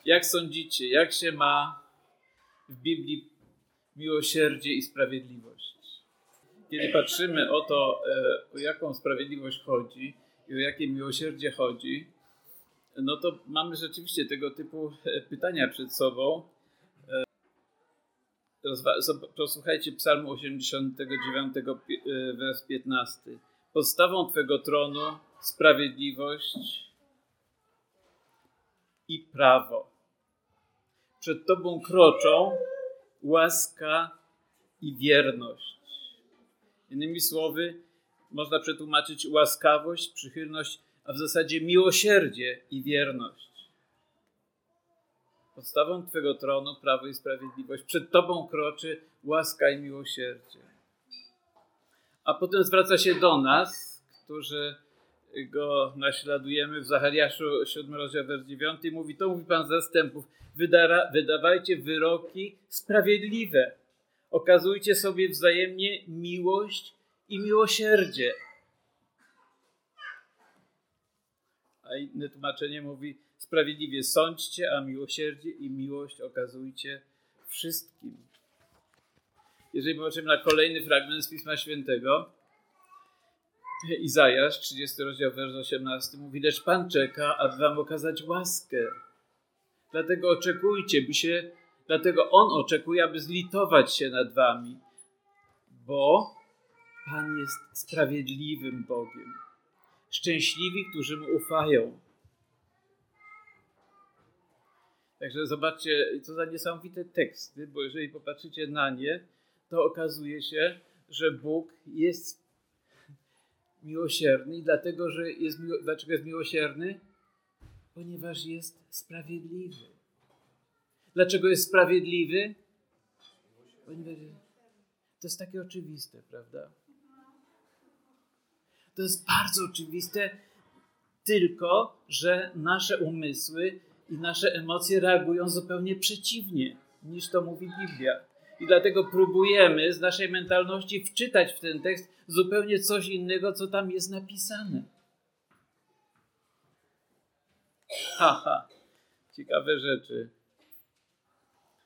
Jak sądzicie, jak się ma w Biblii miłosierdzie i sprawiedliwość? Kiedy patrzymy o to, o jaką sprawiedliwość chodzi i o jakie miłosierdzie chodzi, no to mamy rzeczywiście tego typu pytania przed sobą. Posłuchajcie Psalmu 89, wers 15. Podstawą Twego tronu sprawiedliwość i prawo. Przed Tobą kroczą łaska i wierność. Innymi słowy, można przetłumaczyć łaskawość, przychylność, a w zasadzie miłosierdzie i wierność. Podstawą Twego tronu prawo i sprawiedliwość. Przed Tobą kroczy łaska i miłosierdzie. A potem zwraca się do nas, którzy Go naśladujemy w Zachariaszu 7 rozdział wers 9. Mówi Pan zastępów, wydawajcie wyroki sprawiedliwe. Okazujcie sobie wzajemnie miłość i miłosierdzie. A inne tłumaczenie mówi, sprawiedliwie sądźcie, a miłosierdzie i miłość okazujcie wszystkim. Jeżeli popatrzymy na kolejny fragment z Pisma Świętego, Izajasz, 30 rozdział, wers 18, mówi, lecz Pan czeka, aby wam okazać łaskę. Dlatego oczekujcie, dlatego On oczekuje, aby zlitować się nad wami, bo Pan jest sprawiedliwym Bogiem. Szczęśliwi, którzy Mu ufają. Także zobaczcie, co za niesamowite teksty, bo jeżeli popatrzycie na nie, to okazuje się, że Bóg jest miłosierny. I dlaczego jest miłosierny? Ponieważ jest sprawiedliwy. Dlaczego jest sprawiedliwy? Ponieważ to jest takie oczywiste, prawda? To jest bardzo oczywiste, tylko że nasze umysły i nasze emocje reagują zupełnie przeciwnie, niż to mówi Biblia. I dlatego próbujemy z naszej mentalności wczytać w ten tekst zupełnie coś innego, co tam jest napisane. Ciekawe rzeczy.